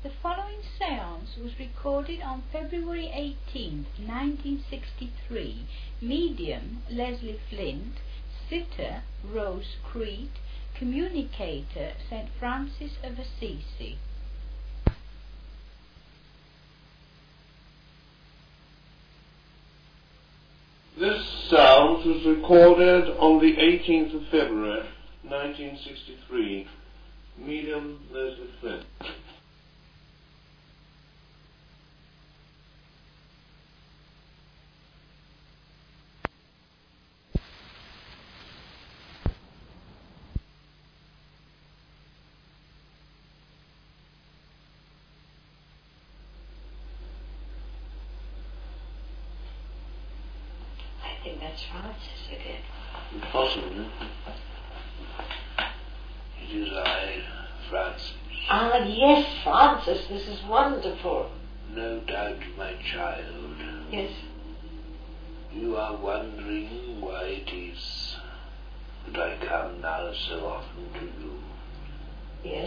The following séance was recorded on February 18, 1963. Medium Leslie Flint, sitter Rose Creed, communicator St. Francis of Assisi. This sound was recorded on the 18th of February, 1963. Medium Leslie Flint. I think that's Francis again. Possibly. It is I, Francis. Ah, yes, Francis, this is wonderful. No doubt, my child. Yes. You are wondering why it is that I come now so often to you. Yes.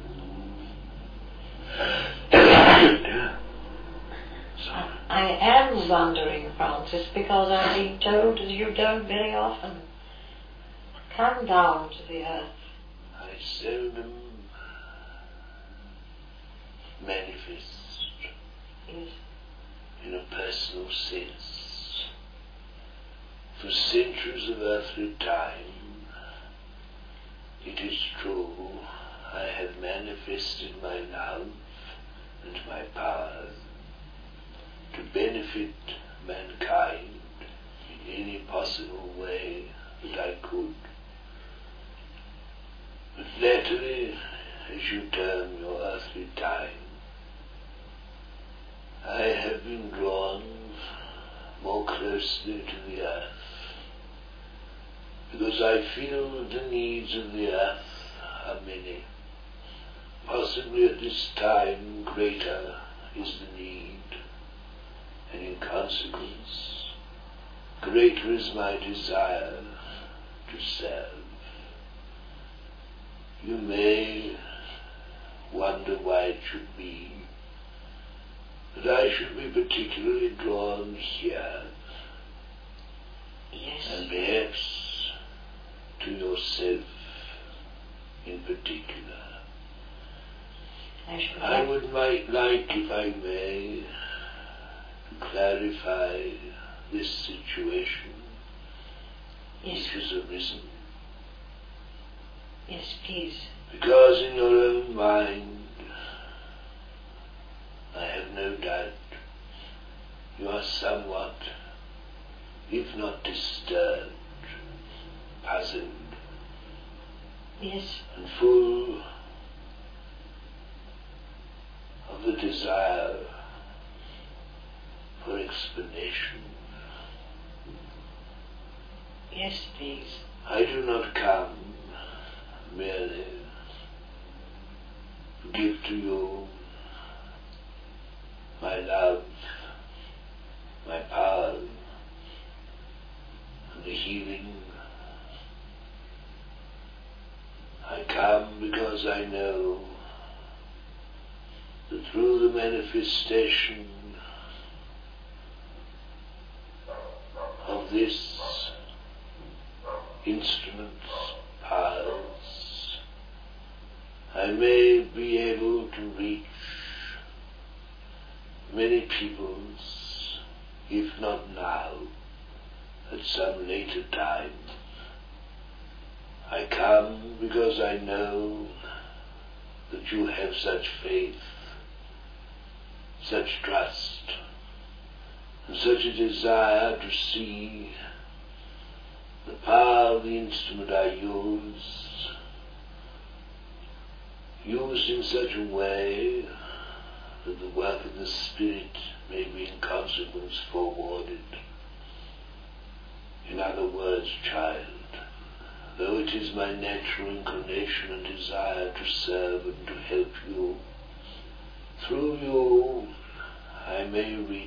I am wondering, Francis, because I've been told that you don't very often come down to the earth. I seldom manifest Yes. in a personal sense. For centuries of earthly time, it is true, I have manifested my love and my power to benefit mankind in any possible way that I could. But latterly, as you term your earthly time, I have been drawn more closely to the earth, because I feel the needs of the earth are many. Possibly at this time greater is the need, and in consequence greater is my desire to serve. You may wonder why it should be that I should be particularly drawn here, Yes. and perhaps to yourself in particular. I would like, if I may, to clarify this situation Yes. which has arisen. Yes, please. Because in your own mind, I have no doubt, you are somewhat, if not disturbed, puzzled, Yes. and full of the desire for explanation. Yes, please. I do not come merely to give to you my love, my power, and the healing. I come because I know that through the manifestation of this instrument's powers, I may be able to reach many peoples, if not now, at some later time. I come because I know that you have such faith, such trust, and such a desire to see the power of the instrument I use, used in such a way that the work of the Spirit may be in consequence forwarded. In other words, child, though it is my natural inclination and desire to serve and to help you, through you I may reach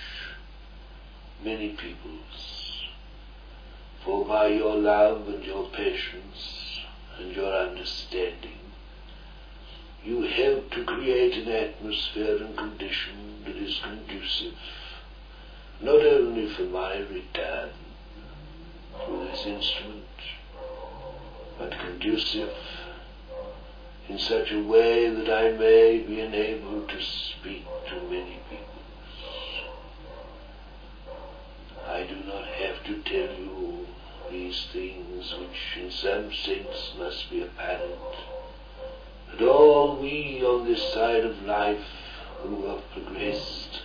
many peoples, for by your love and your patience and your understanding, you help to create an atmosphere and condition that is conducive, not only for my return through this instrument, but conducive in such a way that I may be enabled to speak to many people. I do not have to tell you these things which in some sense must be apparent, that all we on this side of life who have progressed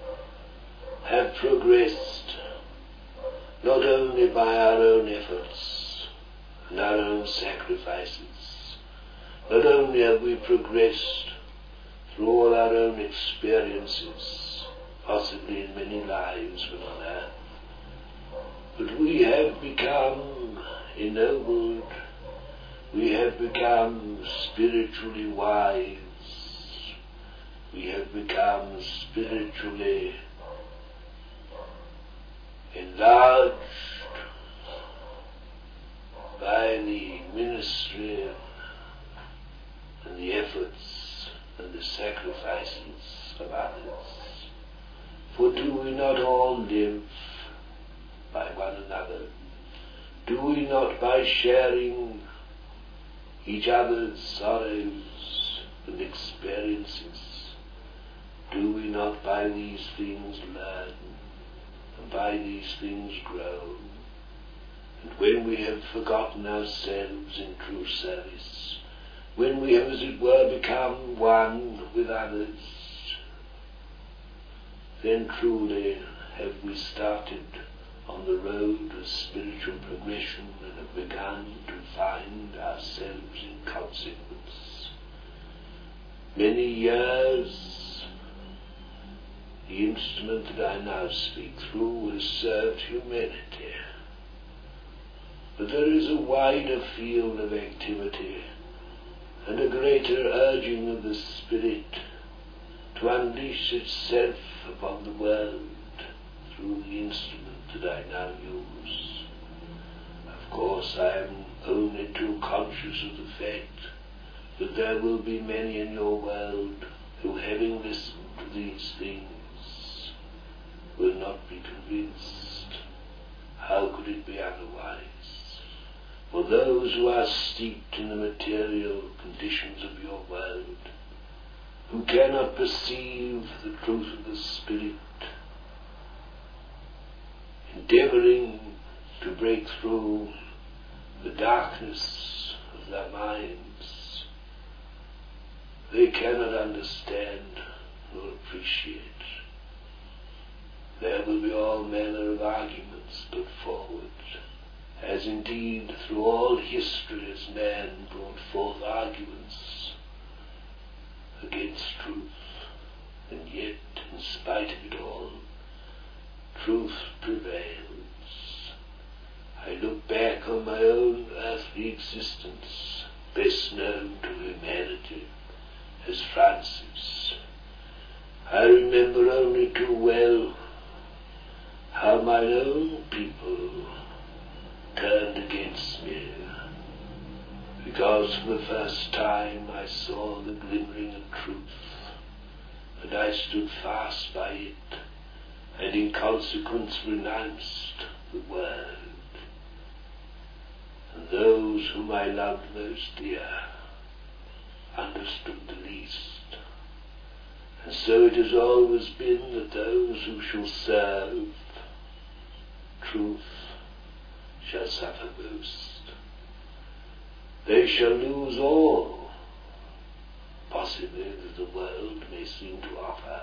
not only by our own efforts and our own sacrifices, not only have we progressed through all our own experiences, possibly in many lives when on earth, but we have become ennobled, we have become spiritually wise, we have become spiritually enlarged by the ministry and the efforts and the sacrifices of others. For do we not all live by one another? Do we not, by sharing each other's sorrows and experiences, do we not by these things learn, and by these things grow? And when we have forgotten ourselves in true service, when we have, as it were, become one with others, then truly have we started on the road of spiritual progression and have begun to find ourselves in consequence. Many years the instrument that I now speak through has served humanity, but there is a wider field of activity and a greater urging of the Spirit to unleash itself upon the world through the instrument that I now use. Of course, I am only too conscious of the fact that there will be many in your world who, having listened to these things, will not be convinced. How could it be otherwise? For those who are steeped in the material conditions of your world, who cannot perceive the truth of the Spirit, endeavoring to break through the darkness of their minds, they cannot understand nor appreciate. There will be all manner of arguments put forward, as indeed through all history has man brought forth arguments against truth, and yet, in spite of it all, truth prevails. I look back on my own earthly existence, best known to humanity as Francis. I remember only too well how my own people turned against me, because for the first time I saw the glimmering of truth, and I stood fast by it, and in consequence renounced the word. And those whom I loved most dear understood the least. And so it has always been that those who shall serve truth shall suffer most. They shall lose all, possibly, that the world may seem to offer.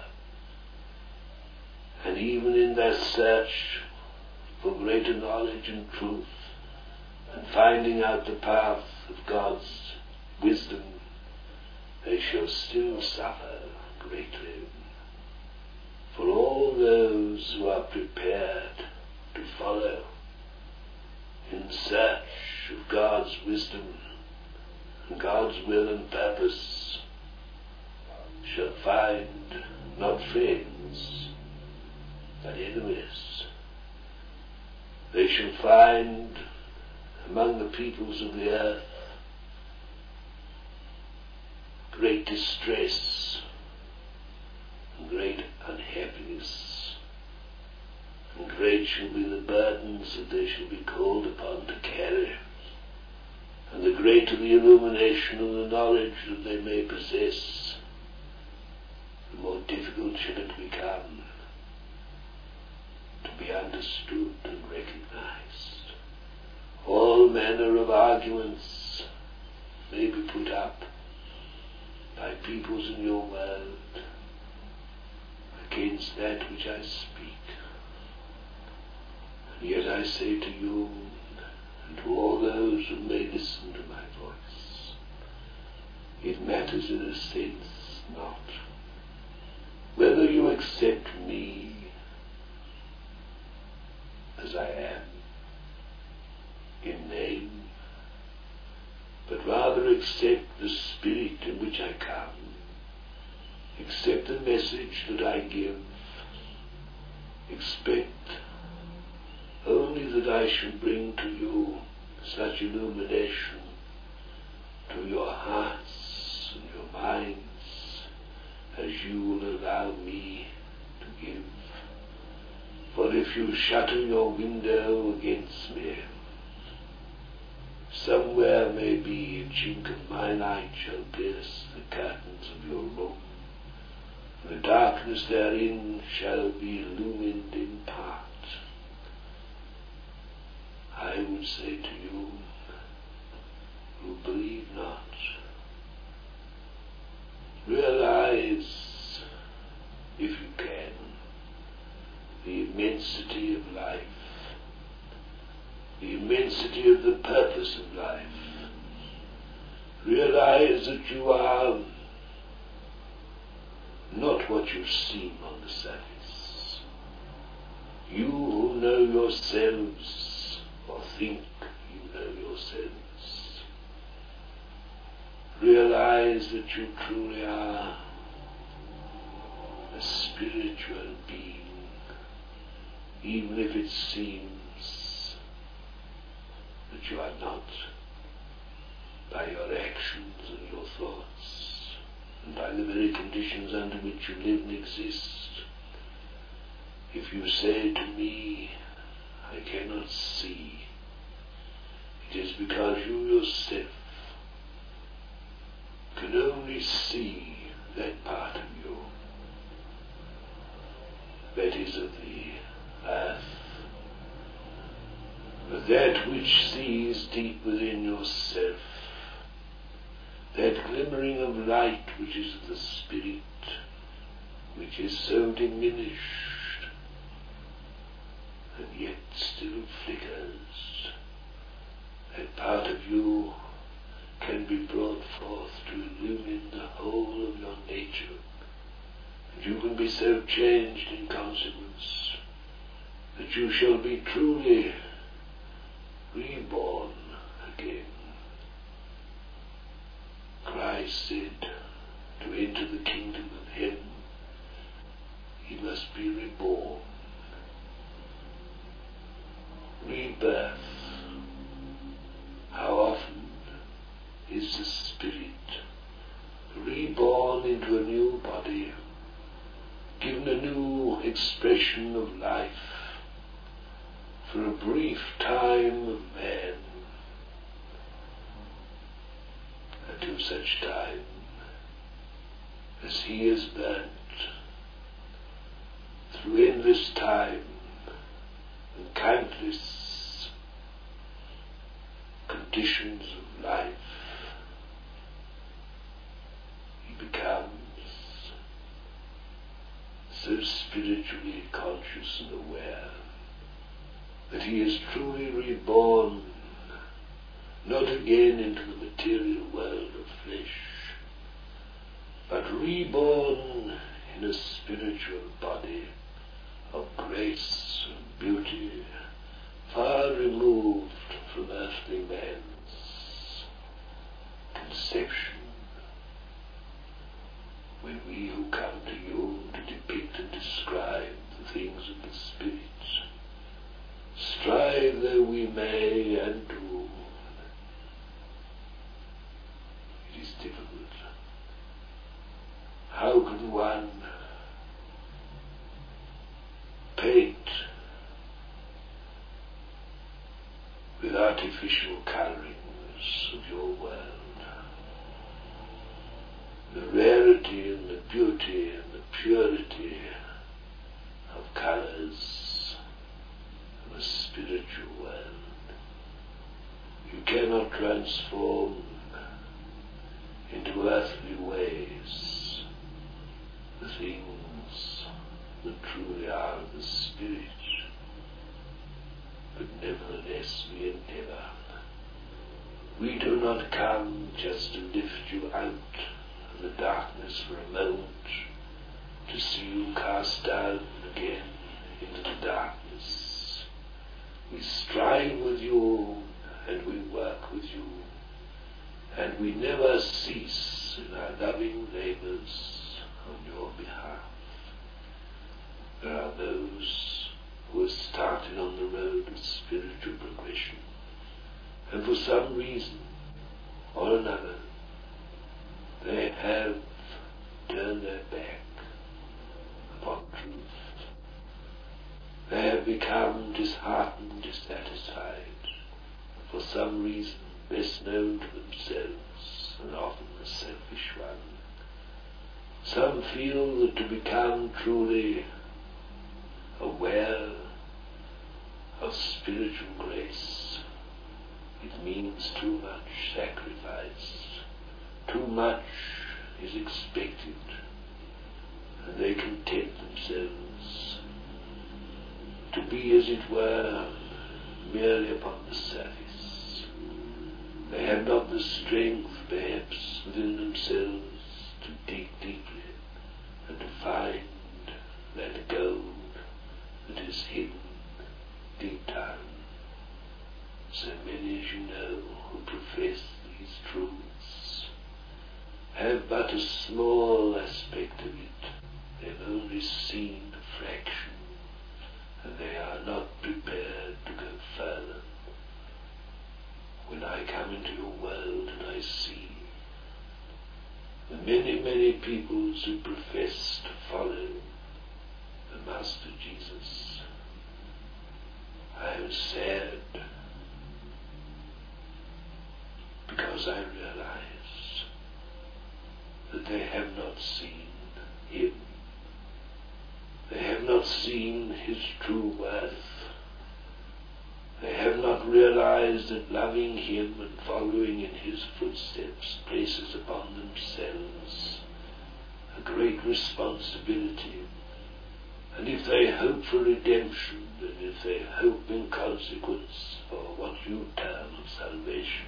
And even in their search for greater knowledge and truth, and finding out the path of God's wisdom, they shall still suffer greatly. For all those who are prepared to follow in search of God's wisdom and God's will and purpose shall find not friends, but enemies. They shall find among the peoples of the earth great distress and great unhappiness, and great shall be the burdens that they shall be called upon to carry, and the greater the illumination of the knowledge that they may possess, the more difficult shall it become to be understood and recognized. All manner of arguments may be put up by peoples in your world against that which I speak. And yet I say to you, and to all those who may listen to my voice, it matters in a sense not whether you accept me as I am in name, but rather accept the spirit in which I come, accept the message that I give, expect only that I should bring to you such illumination to your hearts and your minds as you will allow me to give. For if you shutter your window against me, somewhere maybe a chink of my light shall pierce the curtains of your room, and the darkness therein shall be illumined in part. I would say to you who believe not, realize, if you can, the immensity of life, the immensity of the purpose of life. Realize that you are not what you seem on the surface. You who know yourselves, or think you know yourselves, realize that you truly are a spiritual being, even if it seems that you are not, by your actions and your thoughts, and by the very conditions under which you live and exist. If you say to me, I cannot see, it is because you yourself can only see that part of you that is of the earth, but that which sees deep within yourself, that glimmering of light which is of the spirit, which is so diminished and yet still flickers, that part of you can be brought forth to illumine the whole of your nature, and you can be so changed in consequence that you shall be truly reborn again. Christ said, to enter the kingdom of heaven, he must be reborn. Rebirth. How often is the spirit reborn into a new body, given a new expression of life, for a brief time of man, until such time as he is burnt through endless time and countless conditions of life. He becomes so spiritually conscious and aware that he is truly reborn, not again into the material world of flesh, but reborn in a spiritual body of grace and beauty, far removed from earthly man's conception. When we who come to you to depict and describe the things of the Spirit, strive though we may and do, it is difficult How can one paint with artificial colourings of your world the rarity and the beauty and the purity of colours of a spiritual world? You cannot transform into earthly ways the things that truly are of the Spirit. But nevertheless we endeavour. We do not come just to lift you out of the darkness for a moment, to see you cast down again into the darkness. We strive with you and we work with you, and we never cease in our loving labours on your behalf. There are those who have started on the road of spiritual progression, and for some reason or another they have turned their back upon truth. They have become disheartened, dissatisfied, for some reason best known to themselves and often a selfish one. Some feel that to become truly aware of spiritual grace, it means too much sacrifice, too much is expected, and they content themselves to be, as it were, merely upon the surface. They have not the strength, perhaps, within themselves to dig deeply and to find that gold that is hidden deep down. So many, as you know, who profess these truths have but a small aspect of it. They've only seen a fraction, and they are not prepared to go further. When I come into your world and I see the many, many peoples who profess to follow the Master Jesus, I am sad, because I realize that they have not seen Him. They have not seen His true worth. They have not realized that loving Him and following in His footsteps places upon themselves a great responsibility. And if they hope for redemption, and if they hope in consequence for what you term salvation,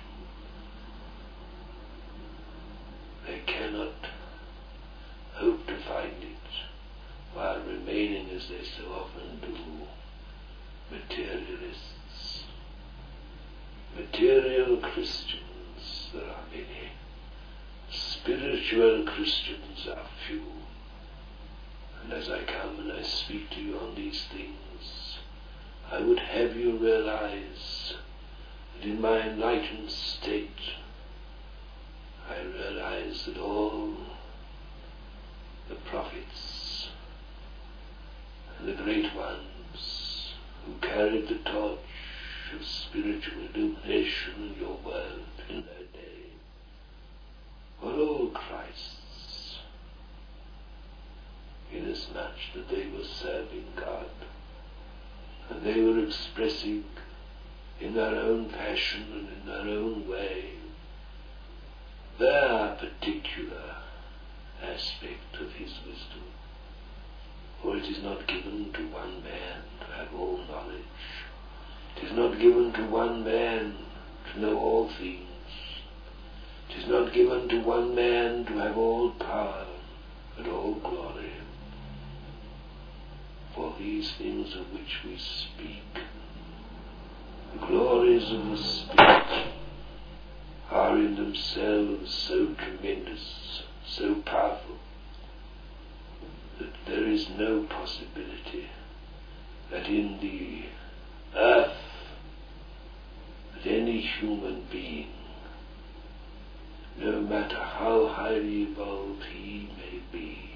they cannot hope to find it while remaining, as they so often do, materialists. Material Christians there are many. Spiritual Christians are few. And as I come and I speak to you on these things, I would have you realize that in my enlightened state, I realize that all the prophets and the great ones who carried the torch of spiritual illumination in your world in their day were all Christs, inasmuch that they were serving God, and they were expressing in their own fashion and in their own way their particular aspect of His wisdom. For it is not given to one man to have all knowledge. It is not given to one man to know all things. It is not given to one man to have all power and all glory. For these things of which we speak, the glories of the Spirit, are in themselves so tremendous, so powerful, that there is no possibility that in the earth, that any human being, no matter how highly evolved he may be,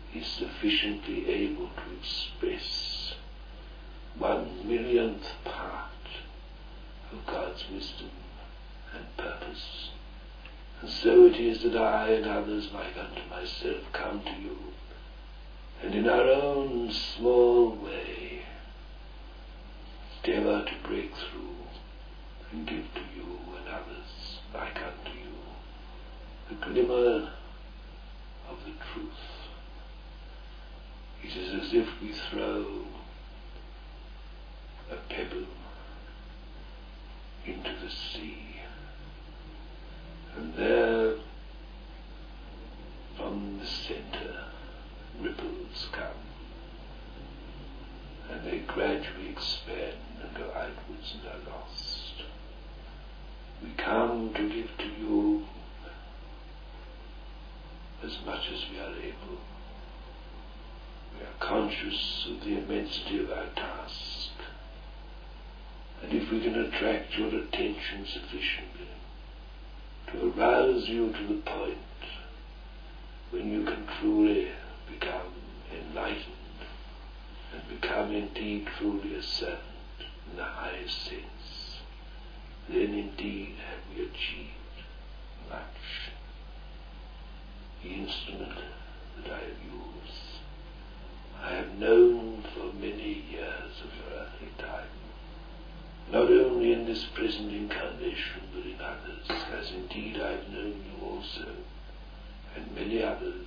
is sufficiently able to express 1,000,000th part of God's wisdom and purpose. And so it is that I and others like unto myself come to you, and in our own small way endeavour to break through and give to you and others like unto you the glimmer of the truth. It is as if we throw a pebble into the sea, and there from the centre ripples come, and they gradually expand and go outwards and are lost. We come to give to you as much as we are able. We are conscious of the immensity of our task, and if we can attract your attention sufficiently to arouse you to the point when you can truly become enlightened and become indeed truly a servant in the highest sense, then indeed have we achieved much. The instrument that I have used, I have known for many years of your earthly time, not only in this present incarnation but in others, as indeed I have known you also, and many others.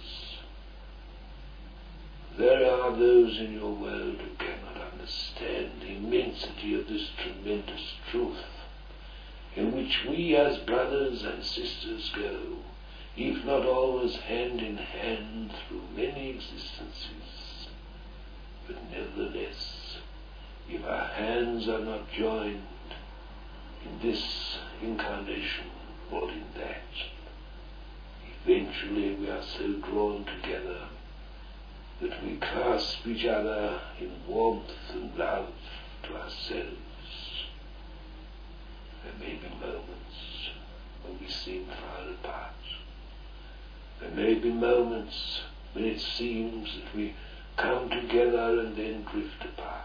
There are those in your world who cannot understand the immensity of this tremendous truth, in which we as brothers and sisters go, if not always hand in hand through many existences. But nevertheless, if our hands are not joined in this incarnation or in that, eventually we are so drawn together that we clasp each other in warmth and love to ourselves. There may be moments when we seem far apart. There may be moments when it seems that we come together and then drift apart.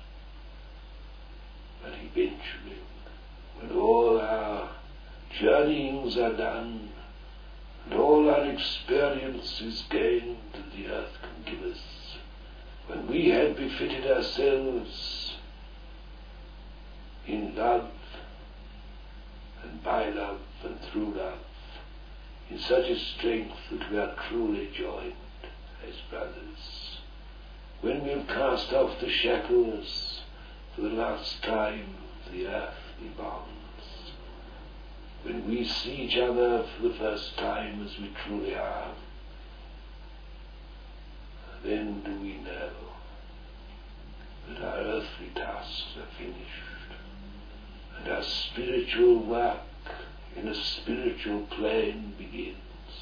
But eventually, when all our journeyings are done, and all our experience is gained that the earth can give us, when we have befitted ourselves in love, and by love, and through love, in such a strength that we are truly joined as brothers, when we have cast off the shackles for the last time of the earthly bonds, when we see each other for the first time as we truly are, then do we know that our earthly tasks are finished, and our spiritual work in a spiritual plane begins.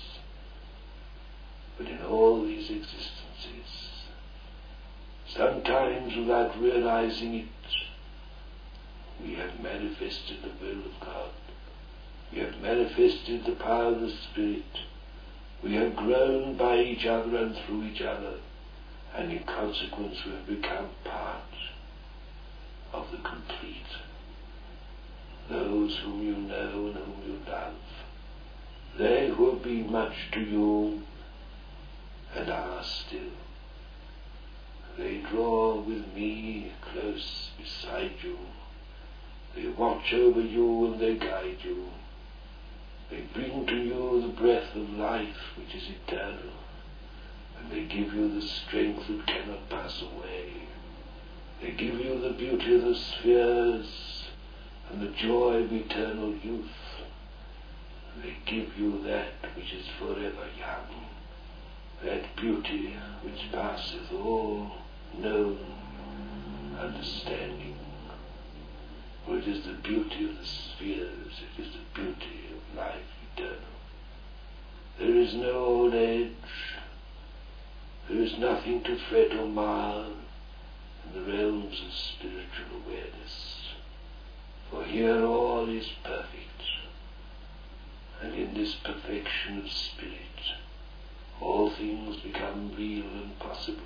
But in all these existences, sometimes without realizing it, we have manifested the will of God. We have manifested the power of the Spirit. We have grown by each other and through each other, and in consequence we have become part of the complete. Those whom you know and whom you love, they who have been much to you and are still, they draw with me close beside you. They watch over you and they guide you. They bring to you the breath of life which is eternal, and they give you the strength that cannot pass away. They give you the beauty of the spheres and the joy of eternal youth. They give you that which is forever young, that beauty which passeth all known understanding. For it is the beauty of the spheres, it is the beauty of life eternal. There is no old age, there is nothing to fret or mar in the realms of spiritual awareness. For here all is perfect, and in this perfection of spirit, all things become become real and possible.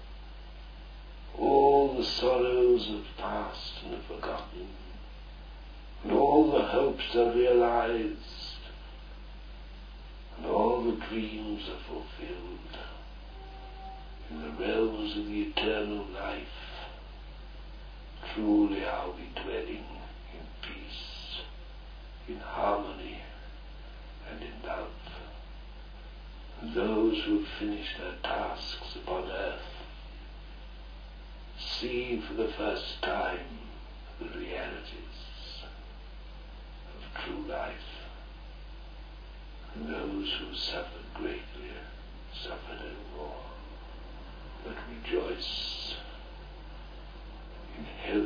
All the sorrows are past and are forgotten, and all the hopes are realized, and all the dreams are fulfilled. In the realms of the eternal life, truly are we dwelling in peace, in harmony, and in love. And those who have finished their tasks upon earth see for the first time the realities of true life. And those who suffered greatly suffer no more, but rejoice in health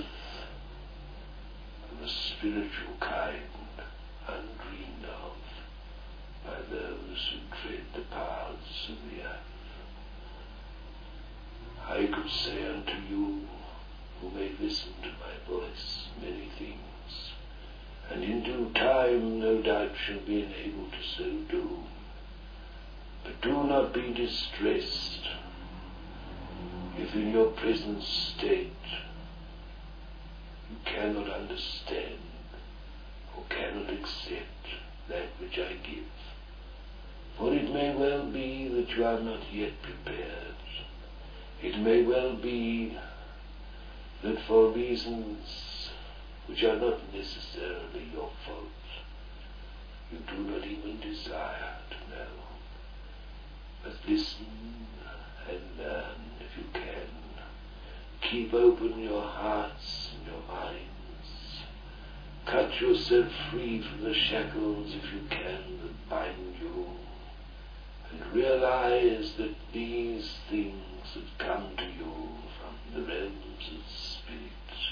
of a spiritual kind undreamed of by those who tread the paths of the earth. I could say unto you, who may listen to my voice, many things, and in due time no doubt shall be enabled to so do. But do not be distressed if in your present state you cannot understand or cannot accept that which I give. For it may well be that you are not yet prepared. It may well be that for reasons which are not necessarily your fault, you do not even desire to know. But listen and learn if you can. Keep open your hearts and your minds. Cut yourself free from the shackles, if you can, that bind you. And realize that these things have come to you from the realms of spirit.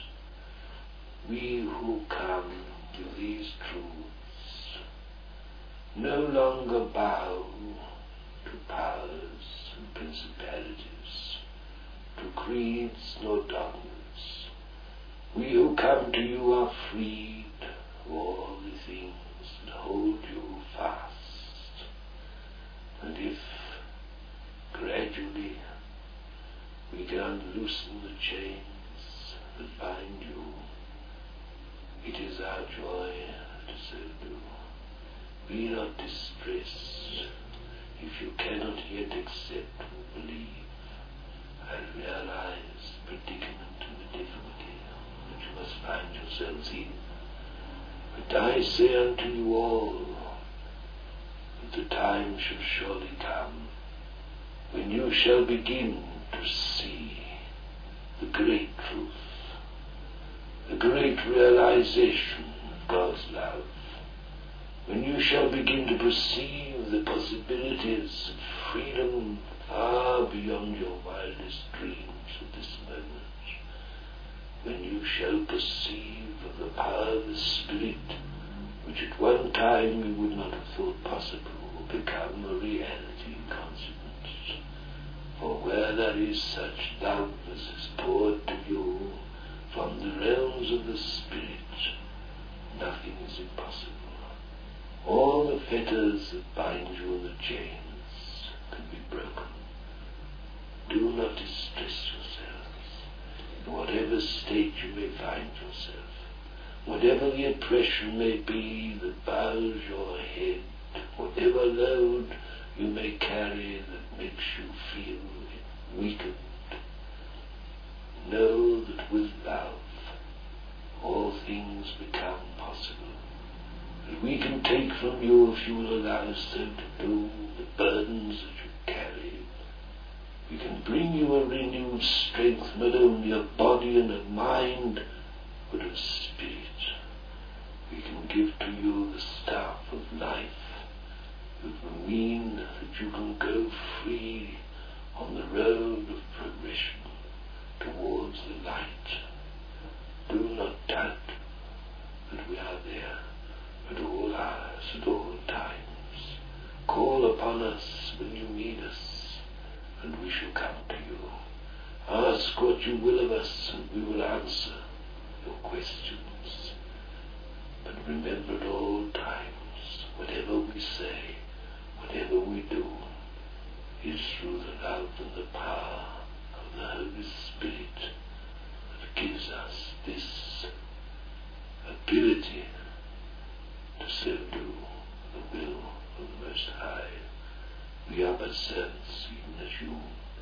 We who come to these truths no longer bow to powers and principalities, to creeds nor dogmas. We who come to you are freed of all the things that hold you fast. And if gradually we can unloosen the chains that bind you, it is our joy to so do. Be not distressed if you cannot yet accept or believe and realize the predicament and the difficulty that you must find yourselves in. But I say unto you all, that the time shall surely come when you shall begin to see the great truth, the great realization of God's love, when you shall begin to perceive the possibilities of freedom far beyond your wildest dreams at this moment, when you shall perceive of the power of the Spirit, which at one time you would not have thought possible, will become a reality in consequence. For where there is such love as is poured to you from the realms of the Spirit, nothing is impossible. All the fetters that bind you and the chains can be broken. Do not distress yourselves in whatever state you may find yourself, whatever the oppression may be that bows your head, whatever load you may carry that makes you feel weakened. Know that with love all things become possible. That we can take from you, if you will allow us so to do, the burdens that you carry. We can bring you a renewed strength, not only of body and of mind, but of spirit. We can give to you the staff of life that will mean that you can go free on the road of progression towards the light. Do not doubt that we are there at all hours, at all times. Call upon us when you need us, and we shall come to you. Ask what you will of us, and we will answer your questions. But remember at all times, whatever we say, whatever we do, is through the love but servants even as you.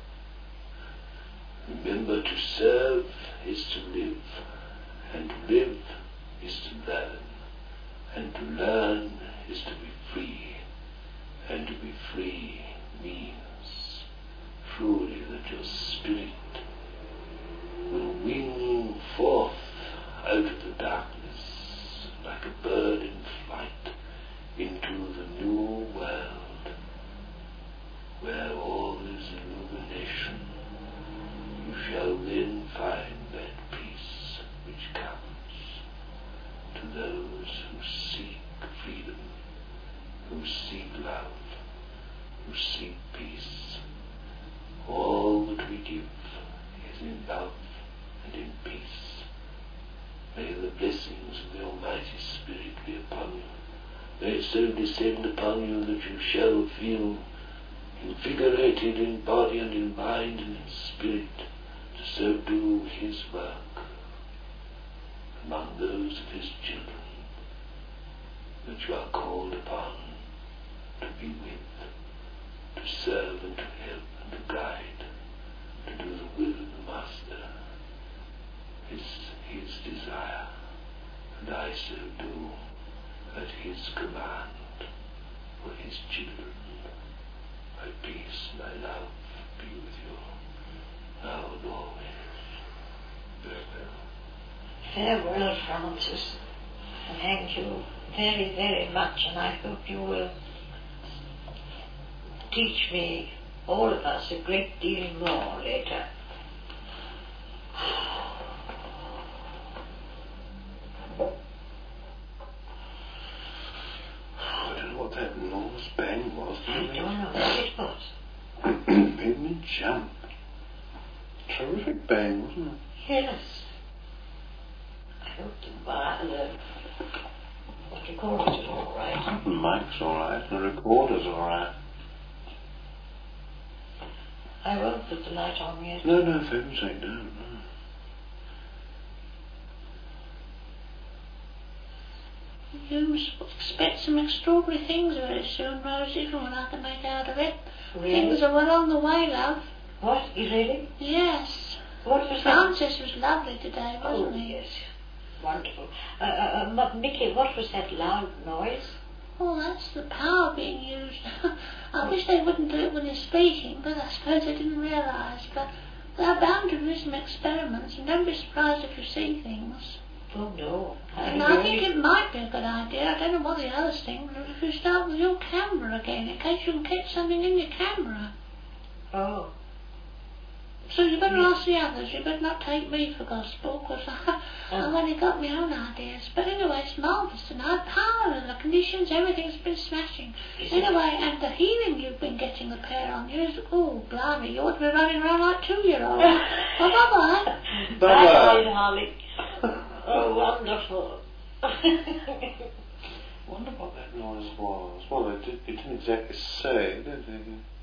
Remember, to serve is to live, and to live is to learn, and to learn is to be free, and to be free means truly that your spirit will wing forth out of the darkness like a bird in flight into the new world where all is illumination. You shall then find that peace which comes to those who seek freedom, who seek love, who seek peace. All that we give is in love and in peace. May the blessings of the Almighty Spirit be upon you. May it so descend upon you that you shall feel invigorated in body and in mind and in spirit to so do His work among those of His children that you are called upon to be with, to serve and to help and to guide, to do the will of the Master is His desire, and I so do at His command for His children. My peace, my love be with you, now and always. Farewell. Farewell, Francis. Thank you very, very much, and I hope you will teach me, all of us, a great deal more later. I don't know what that enormous bang was. I don't know what it was. Made me jump. Terrific bang, wasn't it? Yes. I hope the recorder's all right. The mic's all right. The recorder's all right. I won't put the light on yet. No, for heaven's sake, don't. No. You expect some extraordinary things very soon, Rosie, from what I can make out of it. Really? Things are well on the way, love. What? You really? Yes. What was that? Francis was lovely today, wasn't he? Yes. Wonderful. Mickey, what was that loud noise? Oh, that's the power being used. I wish they wouldn't do it when you're speaking, but I suppose they didn't realise. But they're bound to do some experiments, and don't be surprised if you see things. Oh, no. And I think it might be a good idea. I don't know what the others think. If you start with your camera again, in case you can catch something in your camera. Oh. So you better ask the others. You better not take me for gospel, because I've only got my own ideas. But anyway, it's marvellous tonight. Power and the conditions, everything's been smashing. Anyway, and the healing you've been getting the pair on you is, oh, blimey, you ought to be running around like 2-year-olds. Well, bye-bye. Bye-bye, Holly. Oh, wonderful. Wonder what that noise was. Well, it didn't exactly say, did it?